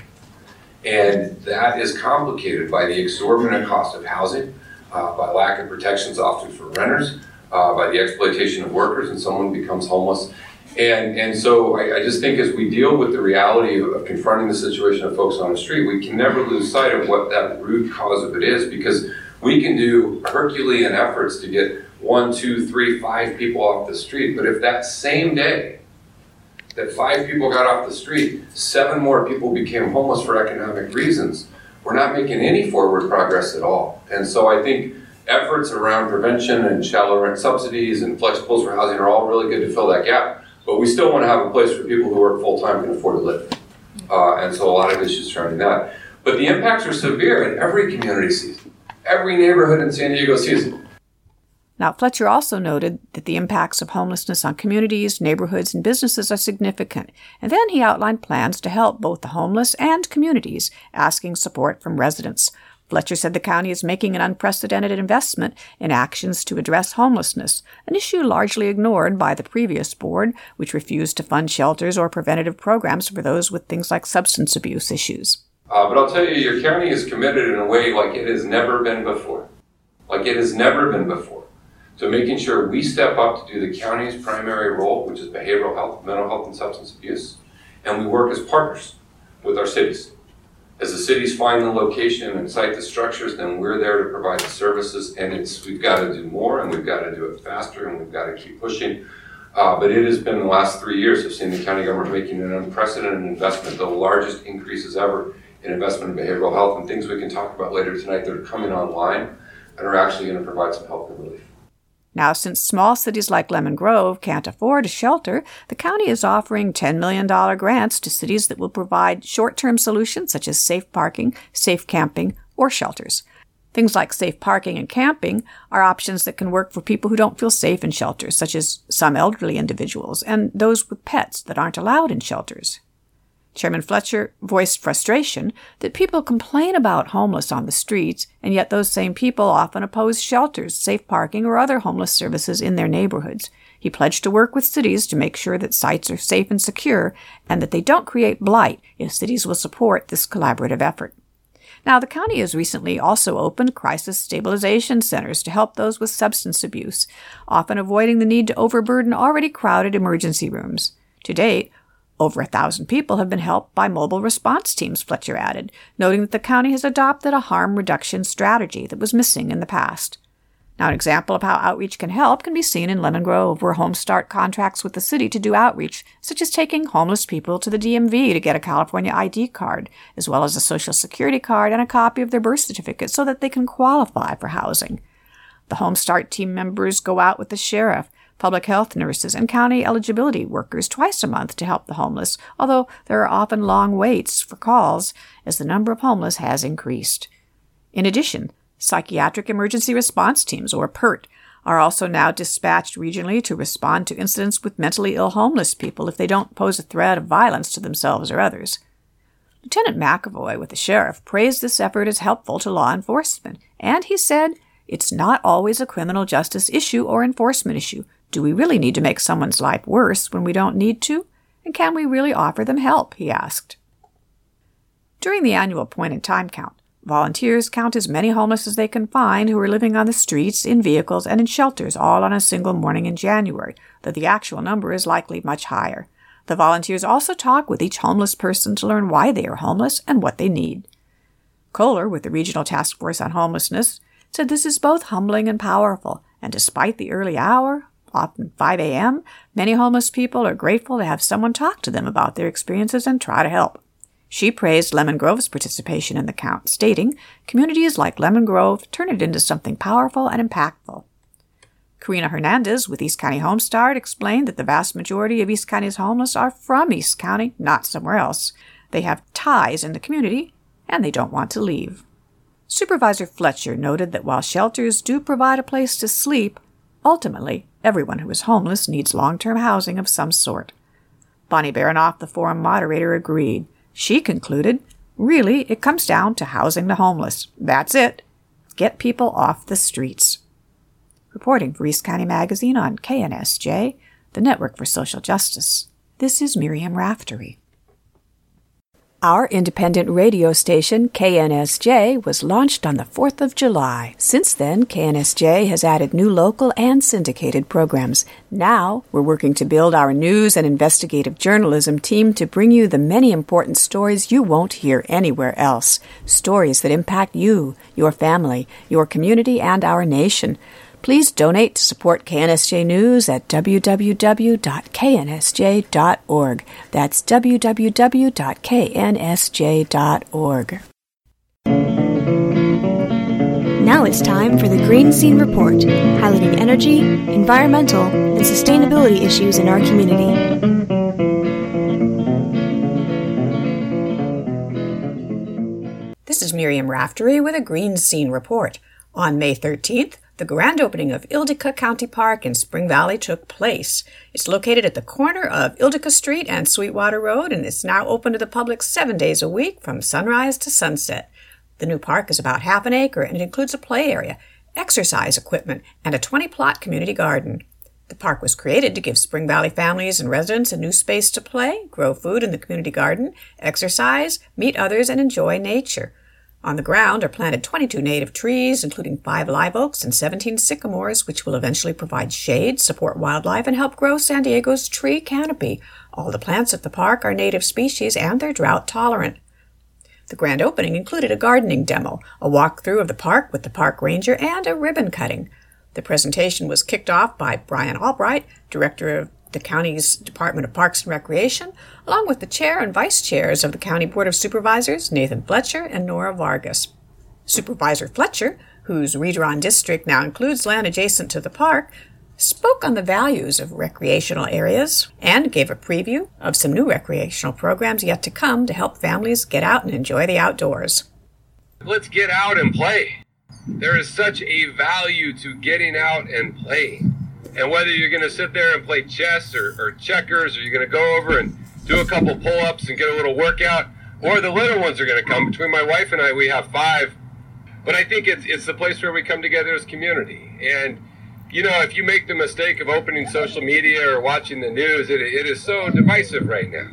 [SPEAKER 1] And that is complicated by the exorbitant cost of housing, uh, by lack of protections often for renters, uh, by the exploitation of workers, and someone becomes homeless. And and so I, I just think as we deal with the reality of, of confronting the situation of folks on the street, we can never lose sight of what that root cause of it is, because we can do Herculean efforts to get one, two, three, five people off the street. But if that same day that five people got off the street, seven more people became homeless for economic reasons, we're not making any forward progress at all. And so I think efforts around prevention and shallow rent subsidies and flexibles for housing are all really good to fill that gap. But we still want to have a place for people who work full-time can afford to live. Uh, and so a lot of issues surrounding that. But the impacts are severe, and every community sees them. Every neighborhood in San Diego sees them.
[SPEAKER 2] Now, Fletcher also noted that the impacts of homelessness on communities, neighborhoods, and businesses are significant, and then he outlined plans to help both the homeless and communities, asking support from residents. Fletcher said the county is making an unprecedented investment in actions to address homelessness, an issue largely ignored by the previous board, which refused to fund shelters or preventative programs for those with things like substance abuse issues.
[SPEAKER 1] Uh, but I'll tell you, your county is committed in a way like it has never been before. Like it has never been before. So making sure we step up to do the county's primary role, which is behavioral health, mental health, and substance abuse, and we work as partners with our cities. As the cities find the location and site the structures, then we're there to provide the services, and it's we've got to do more, and we've got to do it faster, and we've got to keep pushing. Uh, but it has been the last three years I've seen the county government making an unprecedented investment, the largest increases ever in investment in behavioral health, and things we can talk about later tonight that are coming online and are actually going to provide some help and relief.
[SPEAKER 2] Now, since small cities like Lemon Grove can't afford a shelter, the county is offering ten million dollars grants to cities that will provide short-term solutions such as safe parking, safe camping, or shelters. Things like safe parking and camping are options that can work for people who don't feel safe in shelters, such as some elderly individuals and those with pets that aren't allowed in shelters. Chairman Fletcher voiced frustration that people complain about homeless on the streets, and yet those same people often oppose shelters, safe parking, or other homeless services in their neighborhoods. He pledged to work with cities to make sure that sites are safe and secure, and that they don't create blight if cities will support this collaborative effort. Now, the county has recently also opened crisis stabilization centers to help those with substance abuse, often avoiding the need to overburden already crowded emergency rooms. To date, over a thousand people have been helped by mobile response teams, Fletcher added, noting that the county has adopted a harm reduction strategy that was missing in the past. Now, an example of how outreach can help can be seen in Lemon Grove, where Home Start contracts with the city to do outreach, such as taking homeless people to the D M V to get a California I D card, as well as a Social Security card and a copy of their birth certificate so that they can qualify for housing. The Home Start team members go out with the sheriff, public health nurses, and county eligibility workers twice a month to help the homeless, although there are often long waits for calls as the number of homeless has increased. In addition, Psychiatric Emergency Response Teams, or PERT, are also now dispatched regionally to respond to incidents with mentally ill homeless people if they don't pose a threat of violence to themselves or others. Lieutenant McAvoy with the sheriff praised this effort as helpful to law enforcement, and he said, "It's not always a criminal justice issue or enforcement issue. Do we really need to make someone's life worse when we don't need to? And can we really offer them help?" he asked. During the annual point-in-time count, volunteers count as many homeless as they can find who are living on the streets, in vehicles, and in shelters all on a single morning in January, though the actual number is likely much higher. The volunteers also talk with each homeless person to learn why they are homeless and what they need. Kohler, with the Regional Task Force on Homelessness, said this is both humbling and powerful, and despite the early hour, often five a.m., many homeless people are grateful to have someone talk to them about their experiences and try to help. She praised Lemon Grove's participation in the count, stating, "Communities like Lemon Grove turn it into something powerful and impactful." Karina Hernandez with East County Home Start explained that the vast majority of East County's homeless are from East County, not somewhere else. They have ties in the community, and they don't want to leave. Supervisor Fletcher noted that while shelters do provide a place to sleep, ultimately, everyone who is homeless needs long-term housing of some sort. Bonnie Baranoff, the forum moderator, agreed. She concluded, "Really, it comes down to housing the homeless. That's it. Get people off the streets." Reporting for East County Magazine on K N S J, the Network for Social Justice, this is Miriam Raftery. Our independent radio station, K N S J, was launched on the fourth of July. Since then, K N S J has added new local and syndicated programs. Now, we're working to build our news and investigative journalism team to bring you the many important stories you won't hear anywhere else. Stories that impact you, your family, your community, and our nation. Please donate to support K N S J News at w w w dot k n s j dot org. That's w w w dot k n s j dot org.
[SPEAKER 3] Now it's time for the Green Scene Report, highlighting energy, environmental, and sustainability issues in our community.
[SPEAKER 2] This is Miriam Raftery with a Green Scene Report. On May thirteenth, the grand opening of Ildica County Park in Spring Valley took place. It's located at the corner of Ildica Street and Sweetwater Road, and it's now open to the public seven days a week from sunrise to sunset. The new park is about half an acre, and it includes a play area, exercise equipment, and a twenty-plot community garden. The park was created to give Spring Valley families and residents a new space to play, grow food in the community garden, exercise, meet others, and enjoy nature. On the ground are planted twenty-two native trees, including five live oaks and seventeen sycamores, which will eventually provide shade, support wildlife, and help grow San Diego's tree canopy. All the plants at the park are native species, and they're drought tolerant. The grand opening included a gardening demo, a walkthrough of the park with the park ranger, and a ribbon cutting. The presentation was kicked off by Brian Albright, director of the county's Department of Parks and Recreation, along with the chair and vice chairs of the County Board of Supervisors, Nathan Fletcher and Nora Vargas. Supervisor Fletcher, whose redrawn district now includes land adjacent to the park, spoke on the values of recreational areas and gave a preview of some new recreational programs yet to come to help families get out and enjoy the outdoors.
[SPEAKER 1] Let's get out and play. There is such a value to getting out and playing. And whether you're going to sit there and play chess or, or checkers, or you're going to go over and do a couple pull-ups and get a little workout, or the little ones are going to come. Between my wife and I, we have five. But I think it's it's the place where we come together as community. And, you know, if you make the mistake of opening social media or watching the news, it it is so divisive right now.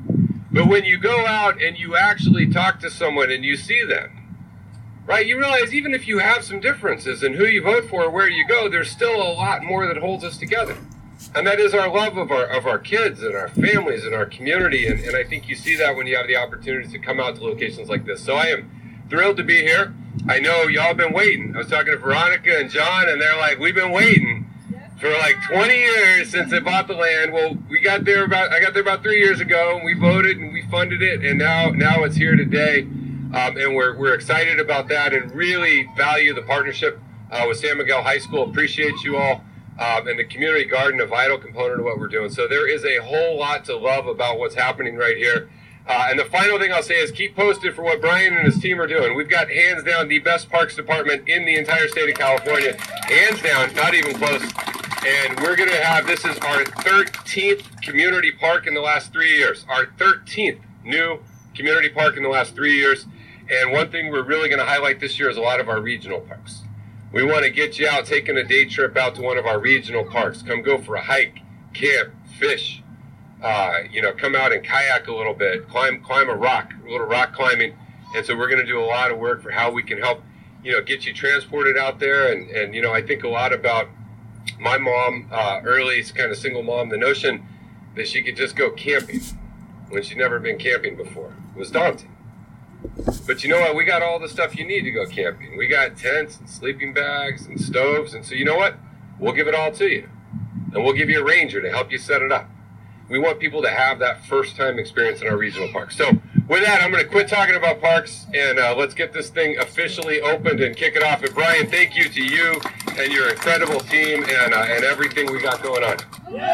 [SPEAKER 1] But when you go out and you actually talk to someone and you see them, right, you realize even if you have some differences in who you vote for or where you go, there's still a lot more that holds us together. And that is our love of our of our kids and our families and our community. And, and I think you see that when you have the opportunity to come out to locations like this. So I am thrilled to be here. I know y'all been waiting. I was talking to Veronica and John, and they're like, we've been waiting for like twenty years since they bought the land. Well, we got there about, I got there about three years ago, and we voted and we funded it, and now now it's here today. Um, and we're, we're excited about that and really value the partnership uh, with San Miguel High School. Appreciate you all. Um, and the community garden, a vital component of what we're doing. So there is a whole lot to love about what's happening right here. Uh, and the final thing I'll say is keep posted for what Brian and his team are doing. We've got hands down the best parks department in the entire state of California. Hands down, not even close. And we're going to have, this is our thirteenth community park in the last three years. Our thirteenth new community park in the last three years. And one thing we're really going to highlight this year is a lot of our regional parks. We want to get you out, taking a day trip out to one of our regional parks. Come go for a hike, camp, fish, uh, you know, come out and kayak a little bit, climb climb a rock, a little rock climbing. And so we're going to do a lot of work for how we can help, you know, get you transported out there. And, and you know, I think a lot about my mom, uh, early kind of single mom, the notion that she could just go camping when she'd never been camping before was daunting. But you know what? We got all the stuff you need to go camping. We got tents and sleeping bags and stoves. And so you know what? We'll give it all to you. And we'll give you a ranger to help you set it up. We want people to have that first time experience in our regional parks. So with that, I'm going to quit talking about parks and uh, let's get this thing officially opened and kick it off. And Brian, thank you to you and your incredible team and, uh, and everything we got going on.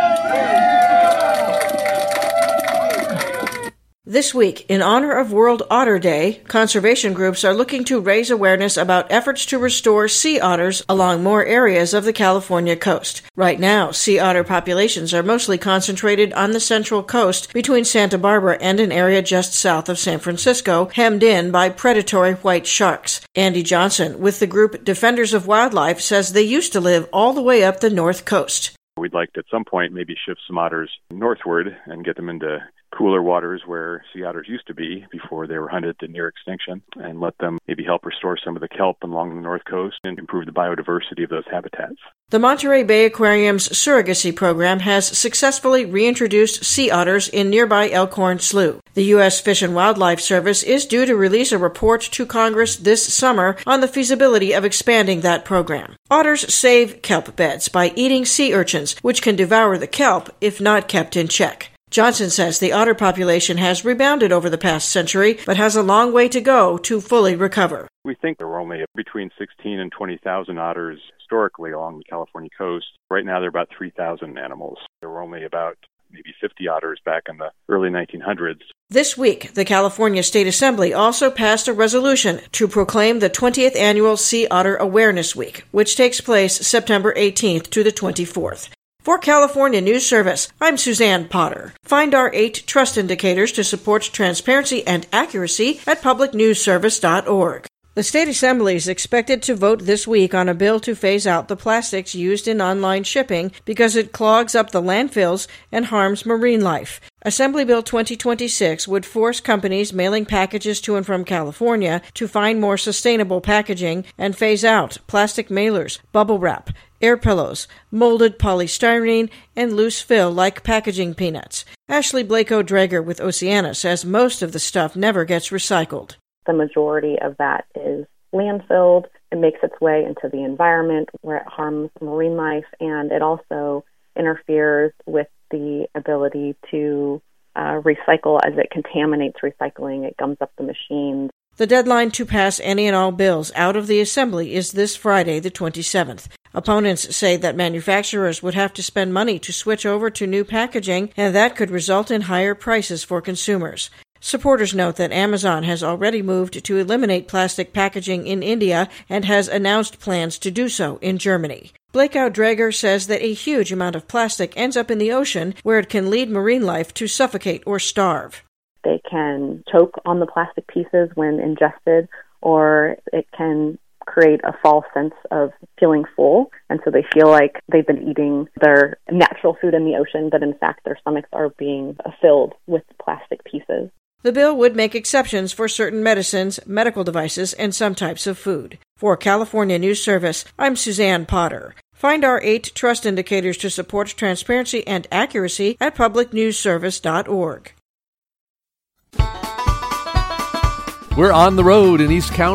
[SPEAKER 15] This week, in honor of World Otter Day, conservation groups are looking to raise awareness about efforts to restore sea otters along more areas of the California coast. Right now, sea otter populations are mostly concentrated on the central coast between Santa Barbara and an area just south of San Francisco, hemmed in by predatory white sharks. Andy Johnson, with the group Defenders of Wildlife, says they used to live all the way up the north coast.
[SPEAKER 4] We'd like to, at some point, maybe shift some otters northward and get them into cooler waters where sea otters used to be before they were hunted to near extinction, and let them maybe help restore some of the kelp along the north coast and improve the biodiversity of those habitats.
[SPEAKER 15] The Monterey Bay Aquarium's surrogacy program has successfully reintroduced sea otters in nearby Elkhorn Slough. The U S Fish and Wildlife Service is due to release a report to Congress this summer on the feasibility of expanding that program. Otters save kelp beds by eating sea urchins, which can devour the kelp if not kept in check. Johnson says the otter population has rebounded over the past century, but has a long way to go to fully recover.
[SPEAKER 4] We think there were only between sixteen and twenty thousand otters historically along the California coast. Right now there are about three thousand animals. There were only about maybe fifty otters back in the early nineteen hundreds.
[SPEAKER 15] This week, the California State Assembly also passed a resolution to proclaim the twentieth Annual Sea Otter Awareness Week, which takes place September eighteenth to the twenty-fourth. For California News Service, I'm Suzanne Potter. Find our eight trust indicators to support transparency and accuracy at public news service dot org. The State Assembly is expected to vote this week on a bill to phase out the plastics used in online shipping because it clogs up the landfills and harms marine life. Assembly Bill twenty twenty-six would force companies mailing packages to and from California to find more sustainable packaging and phase out plastic mailers, bubble wrap, air pillows, molded polystyrene, and loose fill like packaging peanuts. Ashley Blako-Drager with Oceana says most of the stuff never gets recycled.
[SPEAKER 6] The majority of that is landfilled. It makes its way into the environment where it harms marine life, and it also interferes with the ability to uh, recycle as it contaminates recycling. It gums up the machines.
[SPEAKER 15] The deadline to pass any and all bills out of the Assembly is this Friday, the twenty-seventh. Opponents say that manufacturers would have to spend money to switch over to new packaging, and that could result in higher prices for consumers. Supporters note that Amazon has already moved to eliminate plastic packaging in India and has announced plans to do so in Germany. Blako-Drager says that a huge amount of plastic ends up in the ocean where it can lead marine life to suffocate or starve.
[SPEAKER 6] They can choke on the plastic pieces when ingested, or it can create a false sense of feeling full, and so they feel like they've been eating their natural food in the ocean, but in fact their stomachs are being filled with plastic pieces.
[SPEAKER 15] The bill would make exceptions for certain medicines, medical devices, and some types of food. For California News Service, I'm Suzanne Potter. Find our eight trust indicators to support transparency and accuracy at public news service dot org.
[SPEAKER 7] We're on the road in East County.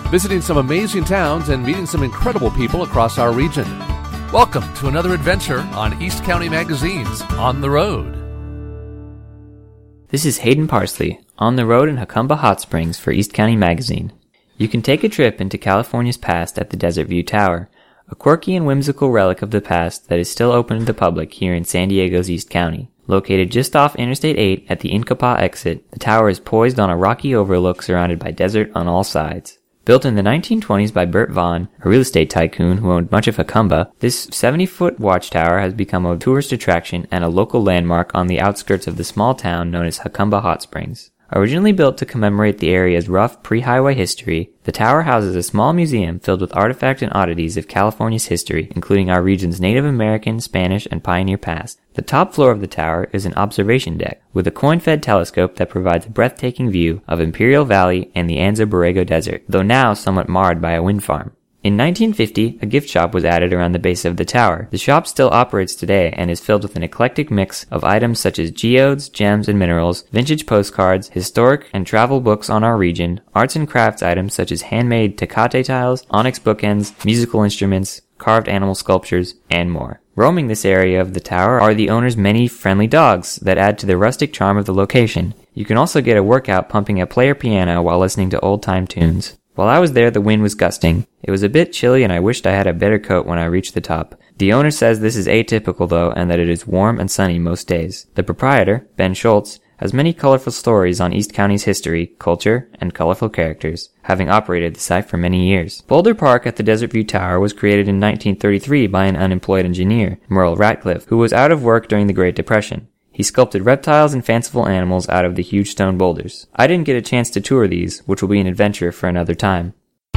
[SPEAKER 5] visiting some amazing towns and meeting some incredible people across our region. Welcome to another adventure on East County Magazine's On the Road.
[SPEAKER 12] This is Hayden Parsley, on the road in Jacumba Hot Springs for East County Magazine. You can take a trip into California's past at the Desert View Tower, a quirky and whimsical relic of the past that is still open to the public here in San Diego's East County. Located just off Interstate eight at the Incapah exit, the tower is poised on a rocky overlook surrounded by desert on all sides. Built in the nineteen twenties by Bert Vaughn, a real estate tycoon who owned much of Jacumba, this seventy-foot watchtower has become a tourist attraction and a local landmark on the outskirts of the small town known as Jacumba Hot Springs. Originally built to commemorate the area's rough pre-highway history, the tower houses a small museum filled with artifacts and oddities of California's history, including our region's Native American, Spanish, and pioneer past. The top floor of the tower is an observation deck with a coin-fed telescope that provides a breathtaking view of Imperial Valley and the Anza Borrego Desert, though now somewhat marred by a wind farm. In nineteen fifty, a gift shop was added around the base of the tower. The shop still operates today and is filled with an eclectic mix of items such as geodes, gems and minerals, vintage postcards, historic and travel books on our region, arts and crafts items such as handmade Tecate tiles, onyx bookends, musical instruments, carved animal sculptures, and more. Roaming this area of the tower are the owner's many friendly dogs that add to the rustic charm of the location. You can also get a workout pumping a player piano while listening to old-time tunes. While I was there, the wind was gusting. It was a bit chilly and I wished I had a better coat when I reached the top. The owner says this is atypical though, and that it is warm and sunny most days. The proprietor, Ben Schultz, has many colorful stories on East County's history, culture, and colorful characters, having operated the site for many years. Boulder Park at the Desert View Tower was created in nineteen thirty-three by an unemployed engineer, Merle Ratcliffe, who was out of work during the Great Depression. He sculpted reptiles and fanciful animals out of the huge stone boulders. I didn't get a chance to tour these, which will be an adventure for another time.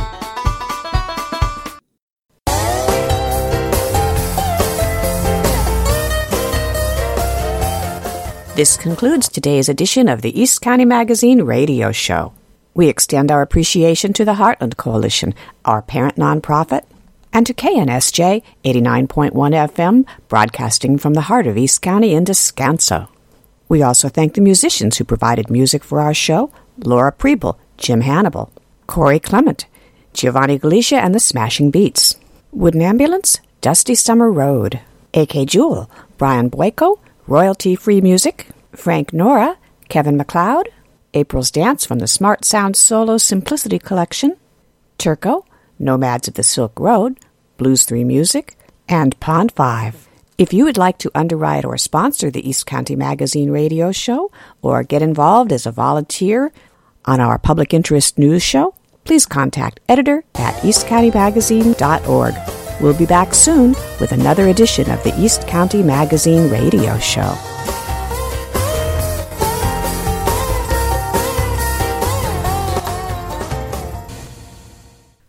[SPEAKER 2] This concludes today's edition of the East County Magazine radio show. We extend our appreciation to the Heartland Coalition, our parent nonprofit, and to K N S J eighty-nine point one F M, broadcasting from the heart of East County in Descanso. We also thank the musicians who provided music for our show: Laura Preble, Jim Hannibal, Corey Clement, Giovanni Galicia and the Smashing Beats, Wooden Ambulance, Dusty Summer Road, A K Jewel, Brian Boyko, Royalty-Free Music, Frank Nora, Kevin MacLeod, April's Dance from the Smart Sound Solo Simplicity Collection, Turco, Nomads of the Silk Road, Blues three Music, and Pond five. If you would like to underwrite or sponsor the East County Magazine radio show or get involved as a volunteer on our public interest news show, please contact editor at east county magazine dot org. We'll be back soon with another edition of the East County Magazine radio show.